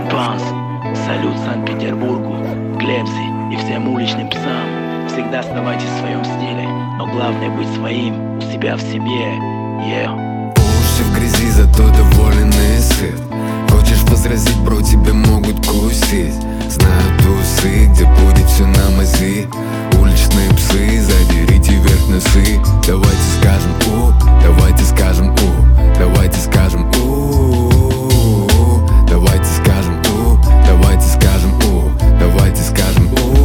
Панс. Салют Санкт-Петербургу, Клепси и всем уличным псам. Всегда оставайтесь в своем стиле, но главное быть своим у себя в семье. Уши в грязи, зато доволен и сыт. Хочешь возразить, бро, тебя могут кусить. Знаю тусы, где будет все на мази. Уличные псы, задерите вверх носы. Давайте скажем у, давайте скажем у, давайте скажем у. Давайте скажем у, давайте скажем у, давайте скажем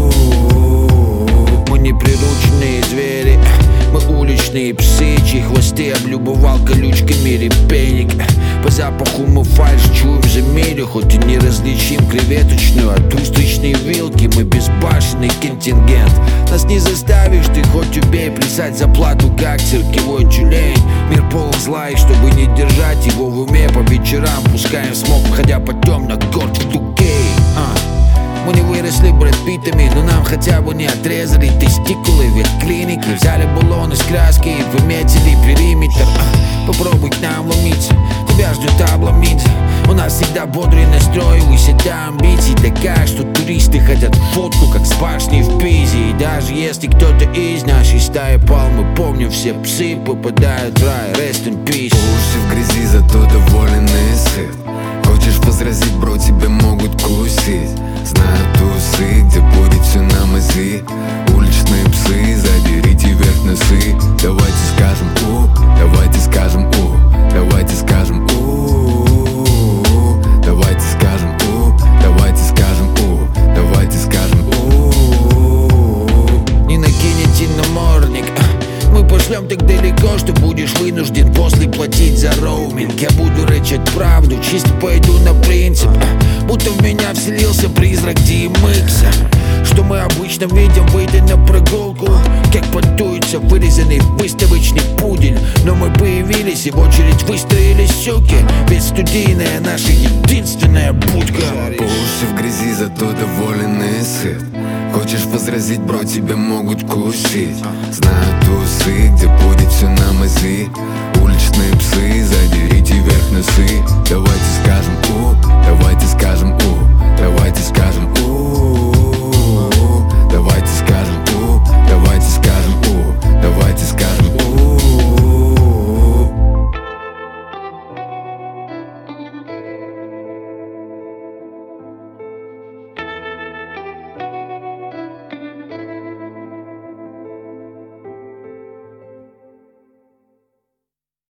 у. Мы не прирученные звери, мы уличные псы, чьи хвосты облюбовал колючками репейник. По запаху мы фальшь чуем за милю, хоть и не различим креветочную от устричной вилки. Мы безбашенный контингент, нас не заставишь, ты хоть убей плясать за плату, как цирковой тюлень. Мир полон зла, и чтобы не держать его в уме, по вечерам пускаем смог, ходя по темно-горьким гей. Мы не выросли Брэд Питтами, но нам хотя бы не отрезали тестикулы в ветклинике. Взяли баллоны с краски и выметили периметр. Попробуй к нам ломиться, тебя ждет обломиться. У нас всегда бодрый настрой, высота амбиций такая, что туристы хотят фотку, как с башни в Пизе. И даже если кто-то из нашей стаи пал, мы помним, все псы попадают в рай. Rest in peace. Уши в грязи, зато доволен и сыт. Хочешь возразить, бро, тебя могут кусить. Знаю тусы, где будет все на мази. Уличные псы, задерите вверх носы. Давайте скажем у, давайте скажем у, давайте скажем у. Давайте скажем у, давайте скажем у, давайте скажем у. Не накинете намордник, мы пошлем так далеко, что будешь вынужден после платить за роуминг. Я буду рычать правду, чисто пойду на принцип, будто в меня вселился призрак DMX. Что мы обычно видим, выйдя на прогулку, как подуется вырезанный выставочный пудель. Но мы появились и в очередь выстроились суки, ведь студийная наша единственная будка. Уши в грязи, зато доволен и сыт. Хочешь возразить, бро, тебя могут кусить. Знаю тусы, где будет все на мази. Уличные псы, задерите вверх носы. Давайте скажем у, давайте скажем у, давайте скажем у.